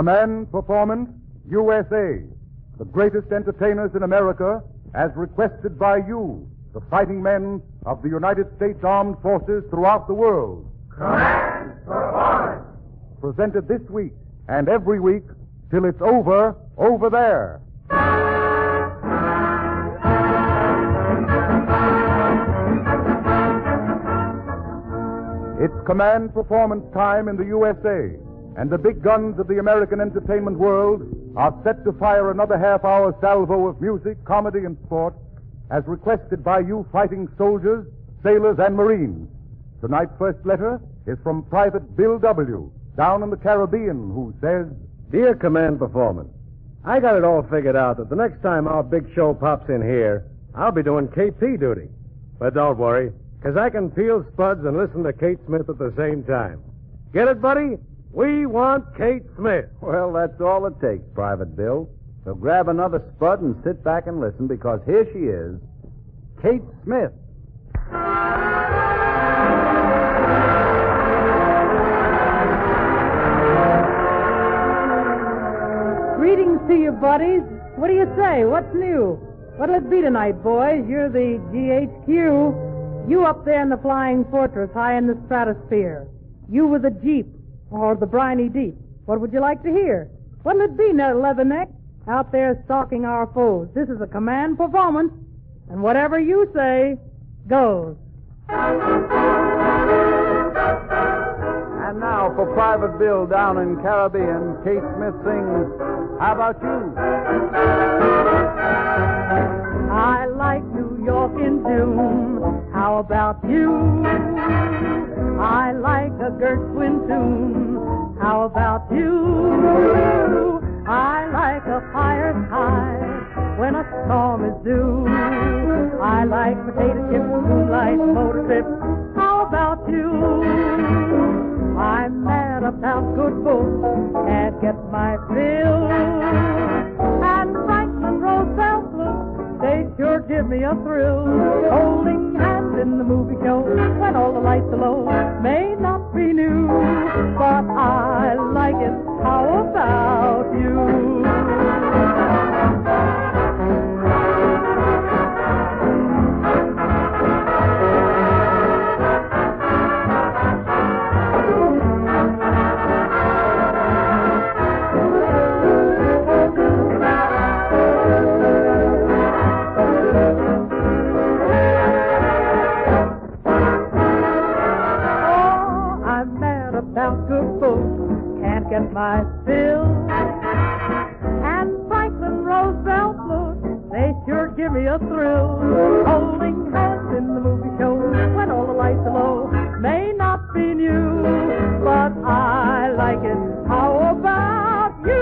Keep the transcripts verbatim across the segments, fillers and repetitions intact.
Command Performance U S A, the greatest entertainers in America, as requested by you, the fighting men of the United States Armed Forces throughout the world. Command Performance. Presented this week and every week till it's over, over there. It's command performance time in the U S A, and the big guns of the American entertainment world are set to fire another half-hour salvo of music, comedy, and sport, as requested by you fighting soldiers, sailors, and Marines. Tonight's first letter is from Private Bill W., down in the Caribbean, who says, Dear Command Performance, I got it all figured out that the next time our big show pops in here, I'll be doing K P duty. But don't worry, because I can peel spuds and listen to Kate Smith at the same time. Get it, buddy? We want Kate Smith. Well, that's all it takes, Private Bill. So grab another spud and sit back and listen, because here she is, Kate Smith. Greetings to you, buddies. What do you say? What's new? What'll it be tonight, boys? You're the G H Q. You up there in the flying fortress high in the stratosphere. You with the Jeep or the briny deep. What would you like to hear? What'll it be, Leatherneck? Out there stalking our foes. This is a command performance, and whatever you say goes. And now for Private Bill down in Caribbean, Kate Smith sings, How About You? I like New York in June. How about you? I like a Gershwin tune. How about you? I like a fire sky when a storm is due. I like potato chips, moonlight, motor trips. How about you? I'm mad about good books, can't get my fill. And Franklin Roosevelt blues, they sure give me a thrill. Holding hands in the movie show when all the lights are low may not be new, but I like it. How about you? Get my fill. And Franklin Roosevelt blues, they sure give me a thrill. Holding hands in the movie show when all the lights are low may not be new, but I like it. How about you?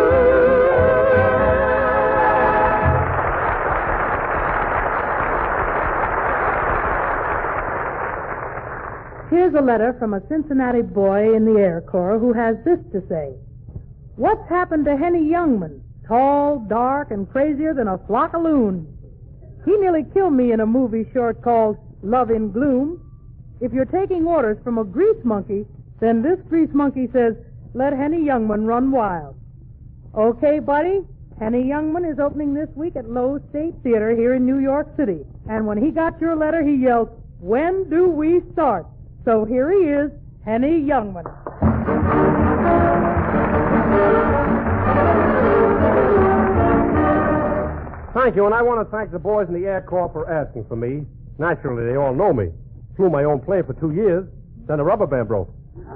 Here's a letter from a Cincinnati boy in the Air Corps who has this to say. What's happened to Henny Youngman? Tall, dark, and crazier than a flock of loons. He nearly killed me in a movie short called Love in Gloom. If you're taking orders from a grease monkey, then this grease monkey says, let Henny Youngman run wild. Okay, buddy, Henny Youngman is opening this week at Lowe's State Theater here in New York City. And when he got your letter, he yelled, when do we start? So here he is, Henny Youngman. Thank you, and I want to thank the boys in the Air Corps for asking for me. Naturally, they all know me. Flew my own plane for two years, then a rubber band broke.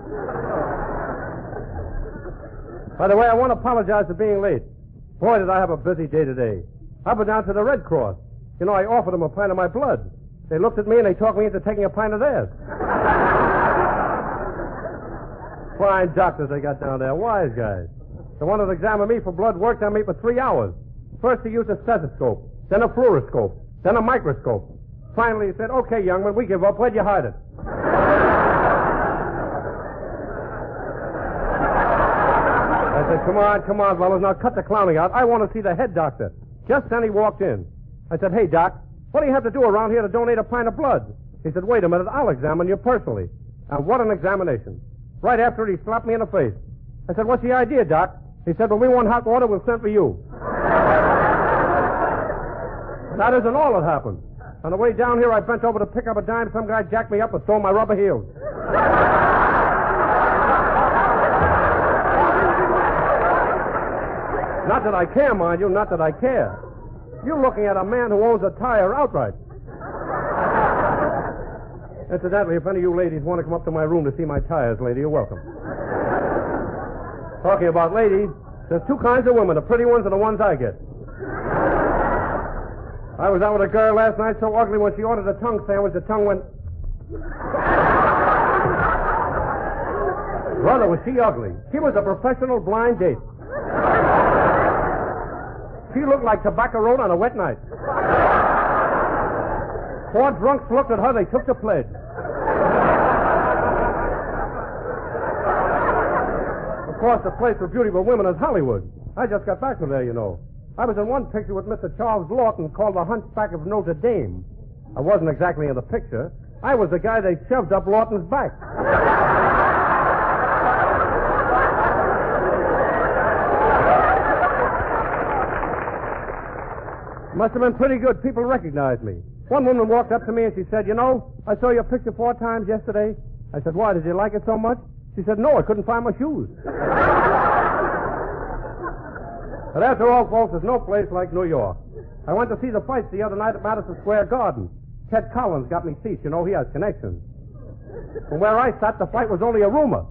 By the way, I want to apologize for being late. Boy, did I have a busy day today. I've been down to the Red Cross. You know, I offered them a pint of my blood. They looked at me and they talked me into taking a pint of theirs. Fine doctors they got down there, wise guys. The one that examined me for blood worked on me for three hours. First he used a stethoscope, then a fluoroscope, then a microscope. Finally he said, okay, Youngman, we give up. Where'd you hide it? I said, come on, come on, fellas, now cut the clowning out. I want to see the head doctor. Just then he walked in. I said, hey, Doc, what do you have to do around here to donate a pint of blood? He said, wait a minute, I'll examine you personally. And what an examination. Right after it, he slapped me in the face. I said, what's the idea, Doc? He said, when we want hot water, we'll send for you. That isn't all that happened. On the way down here, I bent over to pick up a dime. Some guy jacked me up and stole my rubber heels. Not that I care, mind you, not that I care. You're looking at a man who owns a tire outright. Incidentally, if any of you ladies want to come up to my room to see my tires, lady, you're welcome. Talking about ladies, there's two kinds of women, the pretty ones and the ones I get. I was out with a girl last night so ugly when she ordered a tongue sandwich, the tongue went... Brother, was she ugly. She was a professional blind date. She looked like Tobacco Road on a wet night. Four drunks looked at her, they took the pledge. Of course, the place for beautiful women is Hollywood. I just got back from there, you know. I was in one picture with Mister Charles Lawton called The Hunchback of Notre Dame. I wasn't exactly in the picture. I was the guy they shoved up Lawton's back. Must have been pretty good. People recognized me. One woman walked up to me and she said, you know, I saw your picture four times yesterday. I said, why, did you like it so much? She said, no, I couldn't find my shoes. But after all, folks, there's no place like New York. I went to see the fights the other night at Madison Square Garden. Ted Collins got me seats. You know, he has connections. From where I sat, the fight was only a rumor.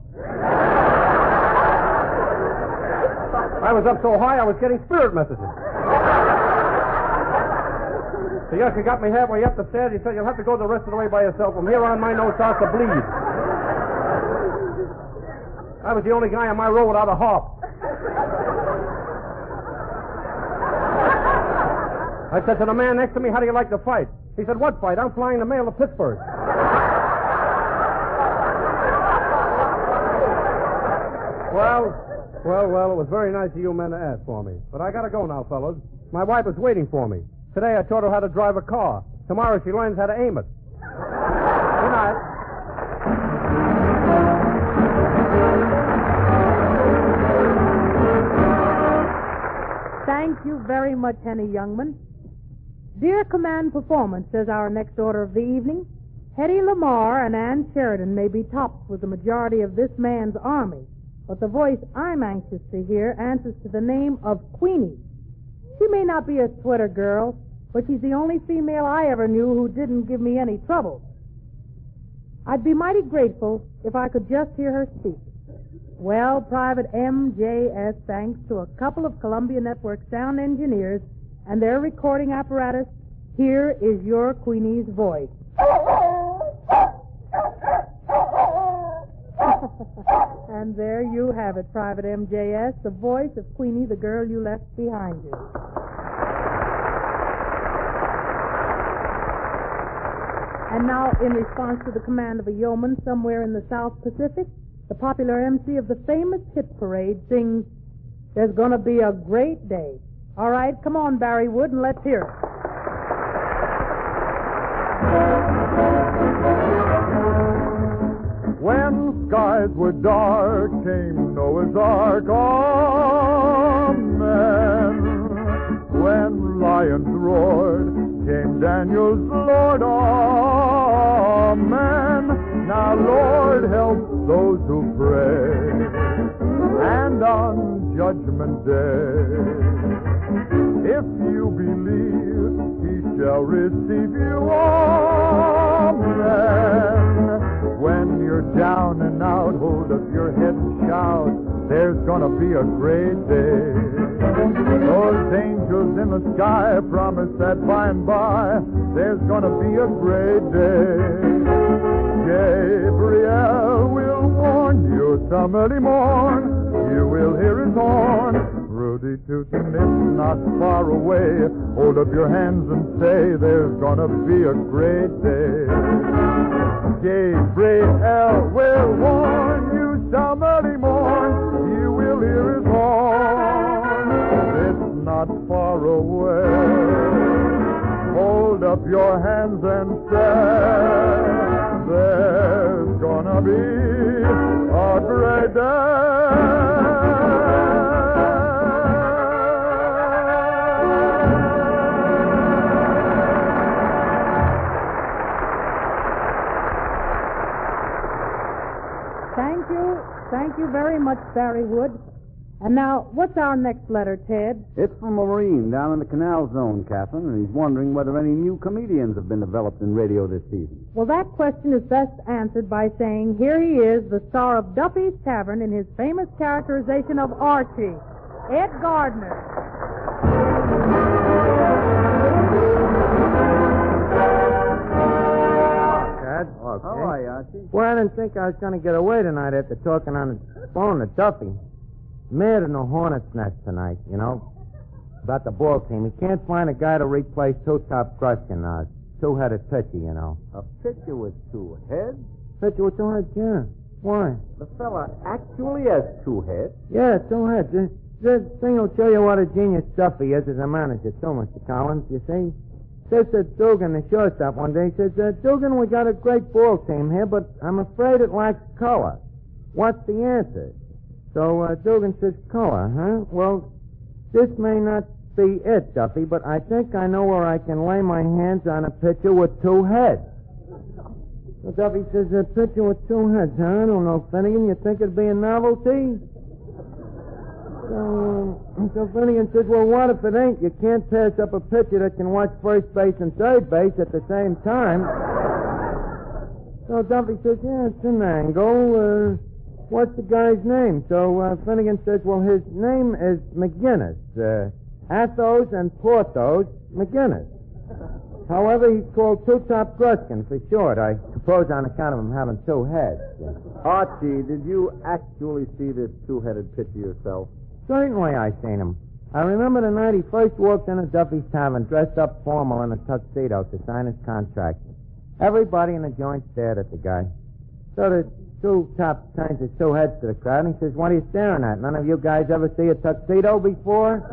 I was up so high, I was getting spirit messages. The usher got me halfway up the stairs. He said, you'll have to go the rest of the way by yourself. From here on, my nose starts to bleed. I was the only guy on my row without a harp. I said to the man next to me, how do you like the fight? He said, what fight? I'm flying the mail to Pittsburgh. Well, well, well, it was very nice of you men to ask for me. But I gotta go now, fellas. My wife is waiting for me. Today I taught her how to drive a car. Tomorrow she learns how to aim it. Good night. Thank you very much, Henny Youngman. Dear Command Performance, says our next order of the evening, Hedy Lamarr and Ann Sheridan may be tops with the majority of this man's army, but the voice I'm anxious to hear answers to the name of Queenie. She may not be a sweater girl, but she's the only female I ever knew who didn't give me any trouble. I'd be mighty grateful if I could just hear her speak. Well, Private M J S, thanks to a couple of Columbia Network sound engineers and their recording apparatus, here is your Queenie's voice. And there you have it, Private M J S, the voice of Queenie, the girl you left behind you. And now, in response to the command of a yeoman somewhere in the South Pacific, the popular M C of the famous hit parade sings, There's Gonna Be a Great Day. All right, come on, Barry Wood, and let's hear it. When skies were dark, came Noah's Ark. Amen. When lions roared, came Daniel's Lord. Amen. Now, Lord, help those who pray, and on Judgment Day, if you believe, he shall receive you. Amen. When you're down and out, hold up your head and shout, there's gonna be a great day. Those angels in the sky promise that by and by, there's gonna be a great day. Gabriel will warn you some early morn, you will hear his horn. Rudy Tootin is not far away, hold up your hands and say, there's gonna be a great day. Gabriel will warn you some early morn, you will hear his horn. It's not far away. Hold up your hands and say, there's gonna be a great day. much, Barry Wood. And now, what's our next letter, Ted? It's from a Marine down in the Canal Zone, Catherine, and he's wondering whether any new comedians have been developed in radio this season. Well, that question is best answered by saying here he is, the star of Duffy's Tavern in his famous characterization of Archie, Ed Gardner. Dad? Okay. How are you, Archie? Well, I didn't think I was going to get away tonight after talking on the phone to Duffy. Mad in a hornet's nest tonight, you know, about the ball team. He can't find a guy to replace Two-Top Gruskin now. Two-headed pitcher, you know. A pitcher with two heads? Pitcher with two heads, yeah. Why? The fella actually has two heads. Yeah, two heads. This, this thing will show you what a genius Duffy is as a manager, too, Mister Collins, you see. Says to Dugan, the shortstop, one day, he says, uh, Dugan, we got a great ball team here, but I'm afraid it lacks color. What's the answer? So uh, Dugan says, color, huh? Well, this may not be it, Duffy, but I think I know where I can lay my hands on a pitcher with two heads. So Duffy says, a pitcher with two heads, huh? I don't know, Finnegan. You think it'd be a novelty? So, uh, so Finnegan says, well, what if it ain't? You can't pass up a pitcher that can watch first base and third base at the same time. So Duffy says, yeah, it's an angle. Uh, what's the guy's name? So uh, Finnegan says, well, his name is McGinnis. Uh, Athos and Porthos McGinnis. However, he's called Two-Top Gruskin for short, I suppose on account of him having two heads. Archie, did you actually see this two-headed pitcher yourself? Certainly I seen him. I remember the night he first walked into Duffy's Tavern dressed up formal in a tuxedo to sign his contract. Everybody in the joint stared at the guy. So the Two-Top turns his two heads to the crowd and he says, what are you staring at? None of you guys ever see a tuxedo before?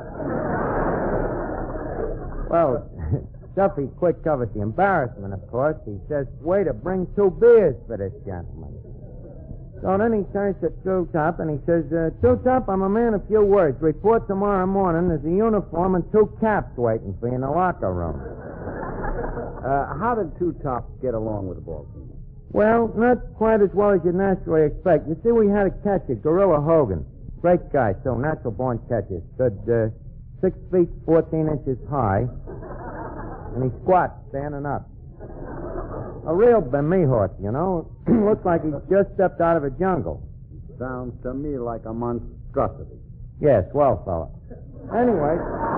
Well, Duffy quick covers the embarrassment, of course. He says, waiter, bring two beers for this gentleman. So then he turns to Two-Top and he says, uh, Two-Top, I'm a man of few words. Report tomorrow morning. There's a uniform and two caps waiting for you in the locker room. Uh, how did Two-Top get along with the ball team? Well, not quite as well as you'd naturally expect. You see, we had a catcher, Gorilla Hogan. Great guy, too, natural-born catcher. Stood uh, six feet, fourteen inches high. And he squats, standing up. A real Bemihort, you know. Looks like he just stepped out of a jungle. Sounds to me like a monstrosity. Yes, well, fella. Anyway...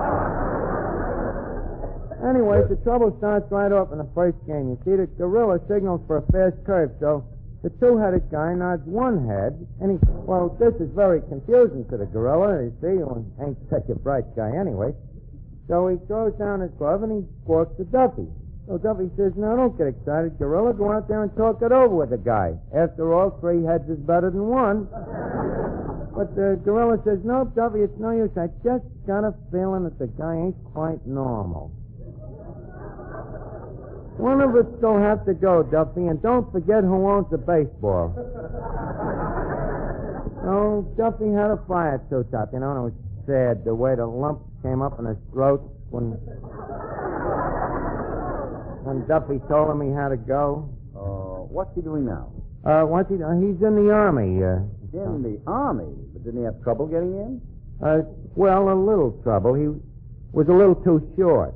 Anyways, the trouble starts right off in the first game. You see, the gorilla signals for a fast curve, so the two-headed guy nods one head, and he... Well, this is very confusing to the gorilla, you see. He ain't such a bright guy anyway. So he throws down his glove, and he squawks to Duffy. So Duffy says, no, don't get excited, gorilla. Go out there and talk it over with the guy. After all, three heads is better than one. But the gorilla says, nope, Duffy, it's no use. I just got a feeling that the guy ain't quite normal. One of us will have to go, Duffy, and don't forget who owns the baseball. So Duffy had a fire Two-Top, you know, and it was sad the way the lump came up in his throat when when Duffy told him he had to go. Uh, what's he doing now? Uh, what's he? Uh, he's in the army. Uh, he's in the army, but didn't he have trouble getting in? Uh, well, a little trouble. He was a little too short.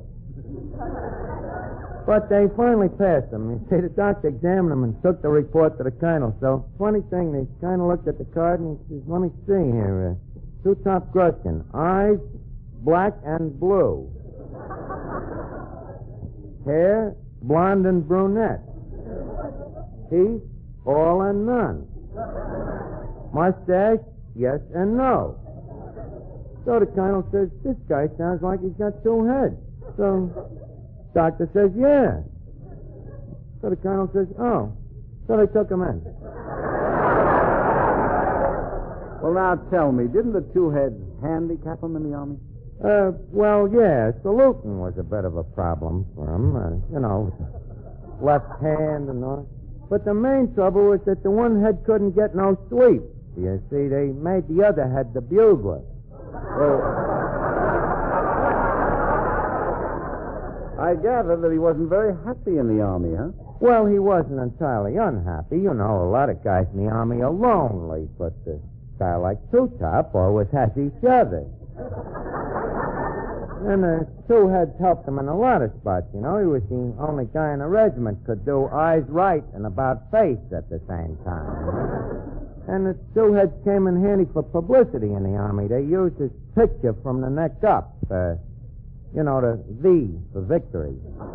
But they finally passed him. You see, the doctor examined him and took the report to the colonel. So, funny thing, they kind of looked at the card and he says, let me see here. Uh, Two-Top Gruskin. Eyes, black and blue. Hair, blonde and brunette. Teeth, all and none. Mustache, yes and no. So the colonel says, this guy sounds like he's got two heads. So... Doctor says, yeah. So the colonel says, oh. So they took him in. Well, now tell me, didn't the two heads handicap him in the army? Uh, well, yeah, saluting was a bit of a problem for him. Uh, you know, left hand and all. But the main trouble was that the one head couldn't get no sweep. You see, they made the other head the bugler. Well... I gather that he wasn't very happy in the army, huh? Well, he wasn't entirely unhappy. You know, a lot of guys in the army are lonely, but uh, guy like Two Top always has each other. And uh, Two had helped him in a lot of spots, you know. He was the only guy in the regiment could do eyes right and about face at the same time. And the two heads came in handy for publicity in the Army. They used his picture from the neck up. Uh, you know, the V for victory.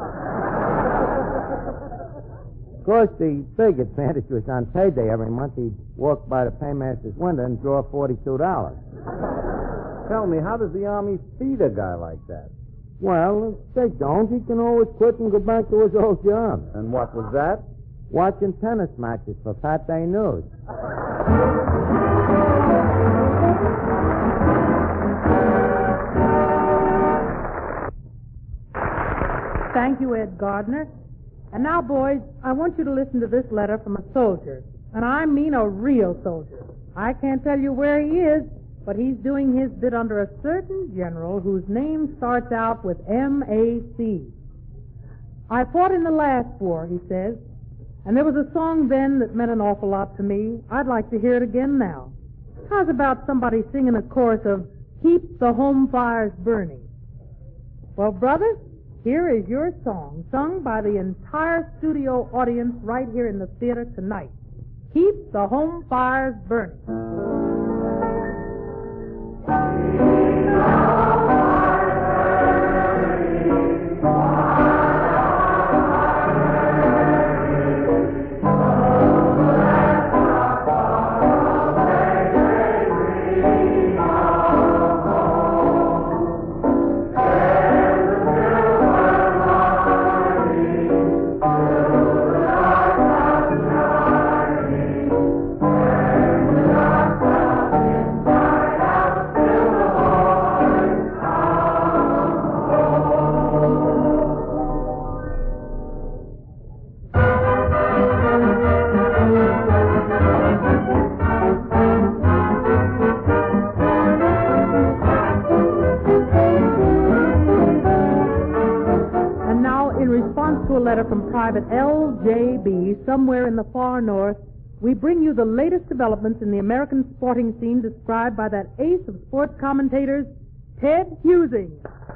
Of course, the big advantage was on payday every month. He'd walk by the paymaster's window and draw forty-two dollars. Tell me, how does the Army feed a guy like that? Well, if they don't, he can always quit and go back to his old job. And what was that? Watching tennis matches for Fat Day News. Thank you, Ed Gardner. And now, boys, I want you to listen to this letter from a soldier. And I mean a real soldier. I can't tell you where he is, but he's doing his bit under a certain general whose name starts out with M A C. I fought in the last war, he says, and there was a song then that meant an awful lot to me. I'd like to hear it again now. How's about somebody singing a chorus of Keep the Home Fires Burning? Well, brothers, here is your song, sung by the entire studio audience right here in the theater tonight. Keep the Home Fires Burning. From Private L J B, somewhere in the far north, we bring you the latest developments in the American sporting scene described by that ace of sports commentators, Ted Husing.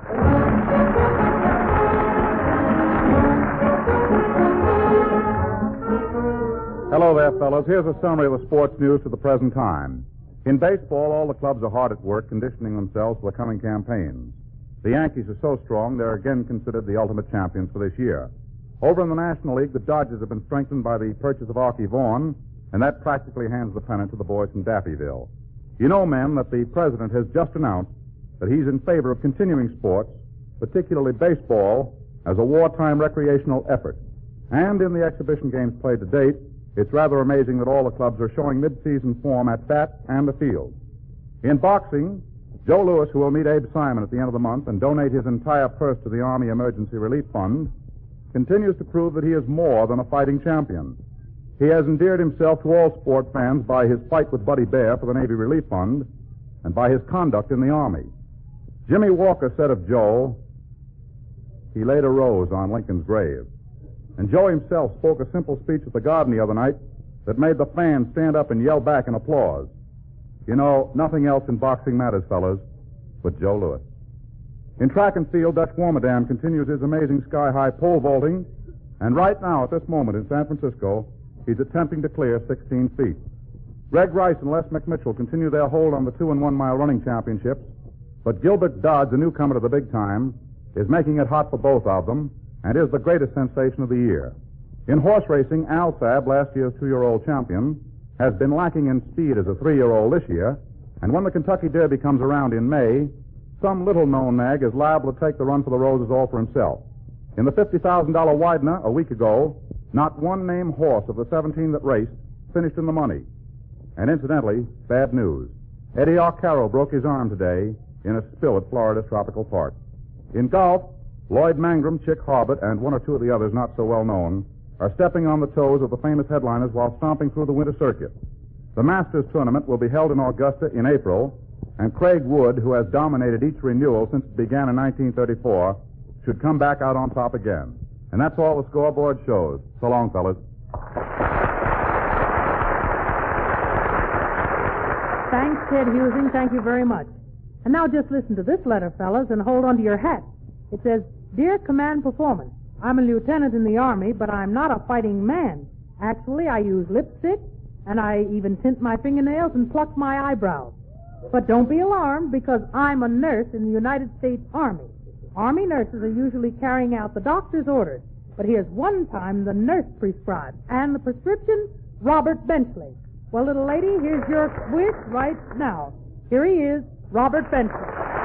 Hello there, fellows. Here's a summary of the sports news to the present time. In baseball, all the clubs are hard at work conditioning themselves for the coming campaigns. The Yankees are so strong, they're again considered the ultimate champions for this year. Over in the National League, the Dodgers have been strengthened by the purchase of Archie Vaughan, and that practically hands the pennant to the boys from Daffyville. You know, men, that the president has just announced that he's in favor of continuing sports, particularly baseball, as a wartime recreational effort. And in the exhibition games played to date, it's rather amazing that all the clubs are showing mid-season form at bat and the field. In boxing, Joe Louis, who will meet Abe Simon at the end of the month and donate his entire purse to the Army Emergency Relief Fund, continues to prove that he is more than a fighting champion. He has endeared himself to all sport fans by his fight with Buddy Bear for the Navy Relief Fund and by his conduct in the Army. Jimmy Walker said of Joe, he laid a rose on Lincoln's grave. And Joe himself spoke a simple speech at the Garden the other night that made the fans stand up and yell back in applause. You know, nothing else in boxing matters, fellas, but Joe Louis. In track and field, Dutch Warmerdam continues his amazing sky-high pole vaulting, and right now, at this moment in San Francisco, he's attempting to clear sixteen feet. Greg Rice and Les McMitchell continue their hold on the two and one mile running championships, but Gilbert Dodds, a newcomer to the big time, is making it hot for both of them, and is the greatest sensation of the year. In horse racing, Al Sabb, last year's two-year-old champion, has been lacking in speed as a three-year-old this year, and when the Kentucky Derby comes around in May, some little-known nag is liable to take the run for the roses all for himself. In the fifty thousand dollars Widener a week ago, not one named horse of the seventeen that raced finished in the money. And incidentally, bad news. Eddie Arcaro broke his arm today in a spill at Florida's Tropical Park. In golf, Lloyd Mangrum, Chick Harbert, and one or two of the others not so well known are stepping on the toes of the famous headliners while stomping through the winter circuit. The Masters tournament will be held in Augusta in April, and Craig Wood, who has dominated each renewal since it began in nineteen thirty-four, should come back out on top again. And that's all the scoreboard shows. So long, fellas. Thanks, Ted Husing. Thank you very much. And now just listen to this letter, fellas, and hold on to your hats. It says, Dear Command Performance, I'm a lieutenant in the Army, but I'm not a fighting man. Actually, I use lipstick, and I even tint my fingernails and pluck my eyebrows. But don't be alarmed, because I'm a nurse in the United States Army. Army nurses are usually carrying out the doctor's orders, but here's one time the nurse prescribed, and the prescription, Robert Benchley. Well, little lady, here's your wish right now. Here he is, Robert Benchley.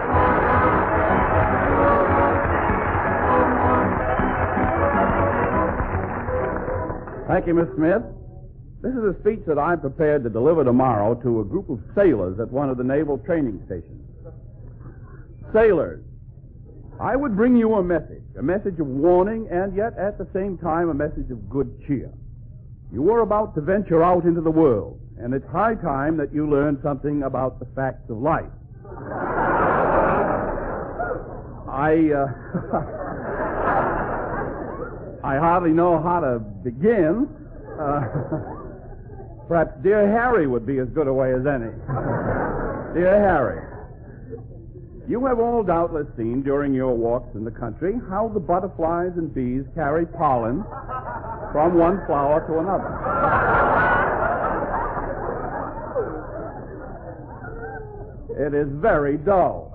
Thank you, Miss Smith. This is a speech that I'm prepared to deliver tomorrow to a group of sailors at one of the naval training stations. Sailors, I would bring you a message, a message of warning, and yet at the same time a message of good cheer. You are about to venture out into the world, and it's high time that you learn something about the facts of life. I, uh, I hardly know how to begin. Uh, perhaps Dear Harry would be as good a way as any. Dear Harry, you have all doubtless seen during your walks in the country how the butterflies and bees carry pollen from one flower to another. It is very dull.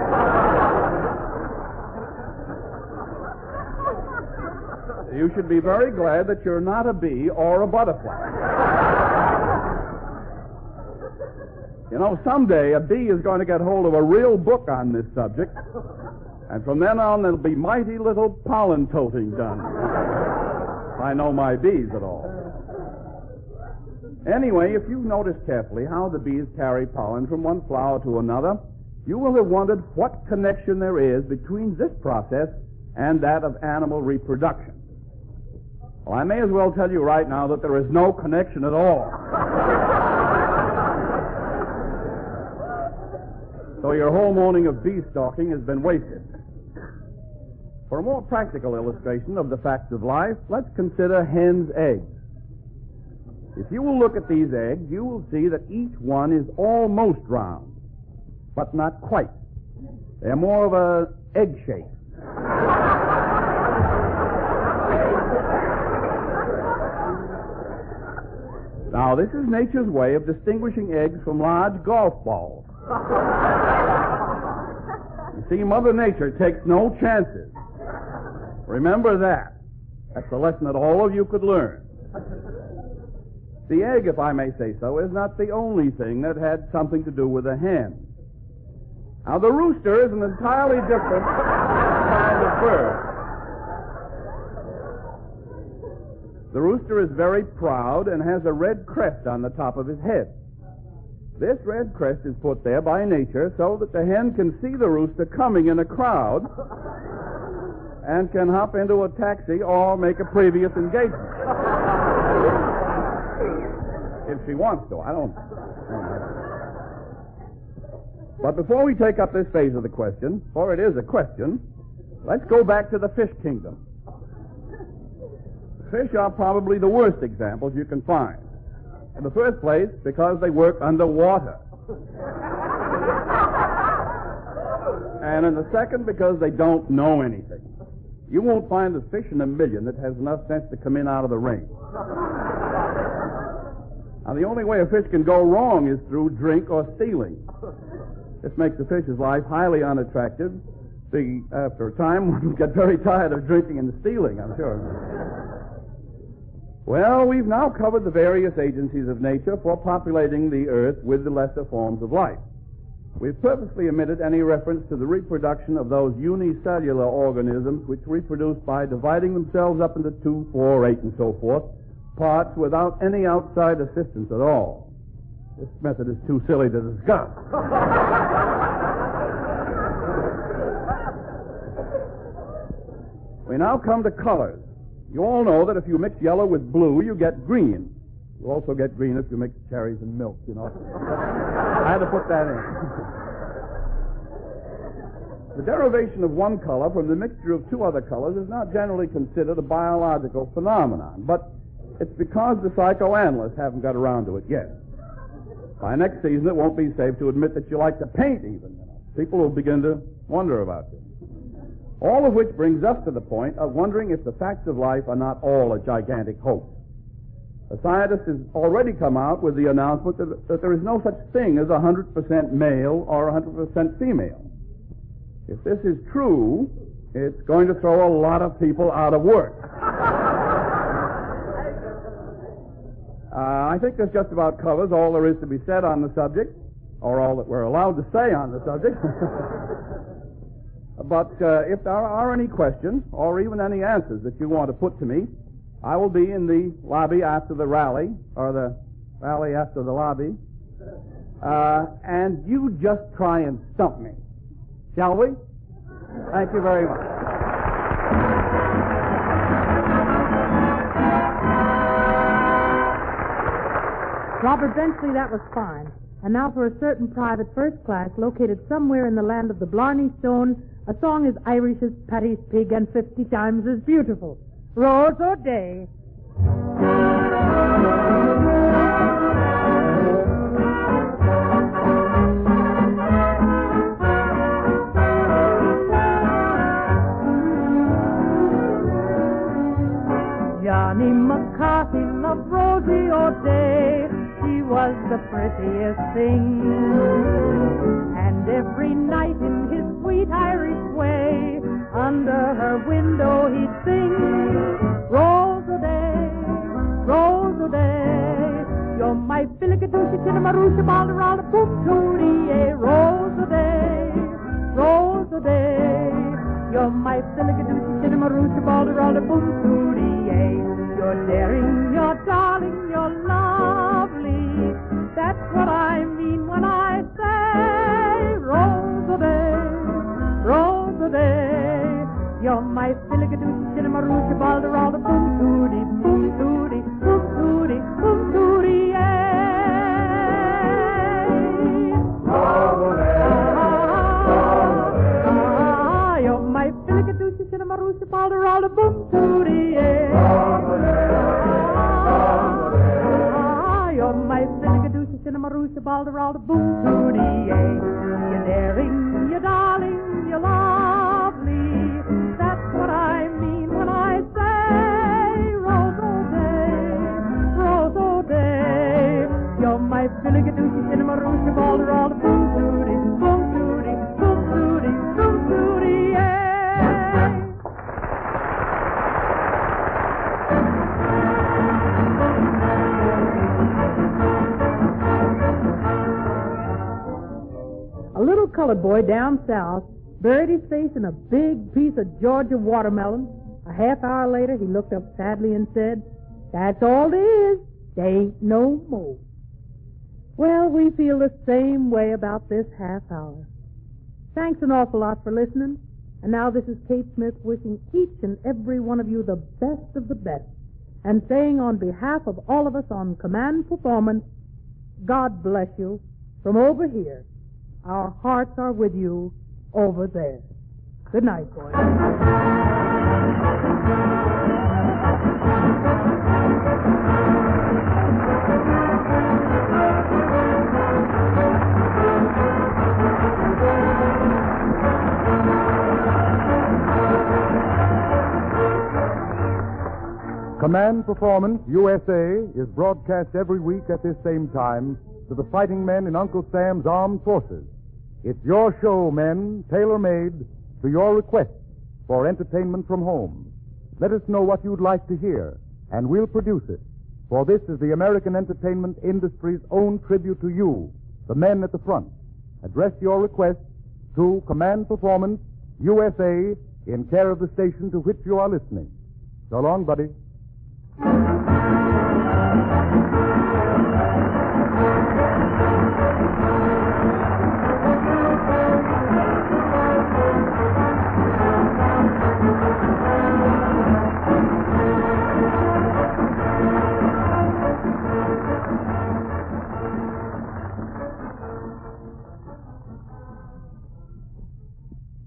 You should be very glad that you're not a bee or a butterfly. You know, someday a bee is going to get hold of a real book on this subject, and from then on there'll be mighty little pollen toting done. If I know my bees at all. Anyway, if you've noticed carefully how the bees carry pollen from one flower to another, you will have wondered what connection there is between this process and that of animal reproduction. Well, I may as well tell you right now that there is no connection at all. So your whole morning of bee stalking has been wasted. For a more practical illustration of the facts of life, let's consider hen's eggs. If you will look at these eggs, you will see that each one is almost round, but not quite. They're more of a egg shape. Now, this is nature's way of distinguishing eggs from large golf balls. You see, Mother Nature takes no chances. Remember that. That's a lesson that all of you could learn. The egg, if I may say so, is not the only thing that had something to do with the hen. Now, the rooster is an entirely different kind of bird. The rooster is very proud and has a red crest on the top of his head. This red crest is put there by nature so that the hen can see the rooster coming in a crowd and can hop into a taxi or make a previous engagement. If she wants to. I don't... But before we take up this phase of the question, for it is a question, let's go back to the fish kingdom. Fish are probably the worst examples you can find. In the first place, because they work underwater. And in the second, because they don't know anything. You won't find a fish in a million that has enough sense to come in out of the rain. Now, the only way a fish can go wrong is through drink or stealing. This makes the fish's life highly unattractive. The, after a time, one will get very tired of drinking and stealing, I'm sure. Well, we've now covered the various agencies of nature for populating the earth with the lesser forms of life. We've purposely omitted any reference to the reproduction of those unicellular organisms which reproduce by dividing themselves up into two, four, eight, and so forth, parts without any outside assistance at all. This method is too silly to discuss. We now come to colors. You all know that if you mix yellow with blue, you get green. You also get green if you mix cherries and milk, you know. I had to put that in. The derivation of one color from the mixture of two other colors is not generally considered a biological phenomenon, but it's because the psychoanalysts haven't got around to it yet. By next season, it won't be safe to admit that you like to paint even. You know. People will begin to wonder about you. All of which brings us to the point of wondering if the facts of life are not all a gigantic hoax. A scientist has already come out with the announcement that, that there is no such thing as one hundred percent male or one hundred percent female. If this is true, it's going to throw a lot of people out of work. uh, I think this just about covers all there is to be said on the subject, or all that we're allowed to say on the subject. But uh, if there are any questions, or even any answers that you want to put to me, I will be in the lobby after the rally, or the rally after the lobby, uh, and you just try and stump me. Shall we? Thank you very much. Robert Benchley, that was fine. And now for a certain private first class located somewhere in the land of the Blarney Stone, a song as Irish as Paddy's pig and fifty times as beautiful. Rose O'Day. Johnny McCarthy loved Rosie O'Day. She was the prettiest thing. And every night in his sweet Irish way, under her window he'd sing, Rose O'Day, Rose O'Day, you're my filligadooshie, chinamarooshie, balderalda, boom tootie, eh, Rose O'Day, Rose O'Day, you're my filligadooshie, chinamarooshie, balderalda, boom tootie, eh, you're daring, you're darling, you're lovely, that's what I mean when I say, Rose O'Day, Rose O'Day, you're my filligadooshie, chinamarooshie, balderalda, boom tootie, boom tootie, boom tootie, boom tootie, eh. Rose O'Day, Rose O'Day, Ah, you're my filligadooshie, chinamarooshie, balderalda, boom tootie, eh. Rose O'Day, Rose O'Day, Ah, you're my filligadooshie, chinamarooshie, balderalda, boom tootie, eh. You're daring, you're darling, you're lovely, that's what I mean when I say, Rose O'Day, Rose O'Day, you're my filligadooshie, chinamarooshie, balderalda, boom tootie, boom tootie, boom tootie, boom tootie, eh. A little colored boy down south buried his face in a big piece of Georgia watermelon. A half hour later, he looked up sadly and said, that's all there is. There ain't no more. Well, we feel the same way about this half hour. Thanks an awful lot for listening. And now this is Kate Smith wishing each and every one of you the best of the best, and saying on behalf of all of us on Command Performance, God bless you from over here. Our hearts are with you over there. Good night, boys. Command Performance U S A is broadcast every week at this same time to the fighting men in Uncle Sam's Armed Forces. It's your show, men, tailor-made to your request for entertainment from home. Let us know what you'd like to hear, and we'll produce it. For this is the American entertainment industry's own tribute to you, the men at the front. Address your request to Command Performance U S A in care of the station to which you are listening. So long, buddy.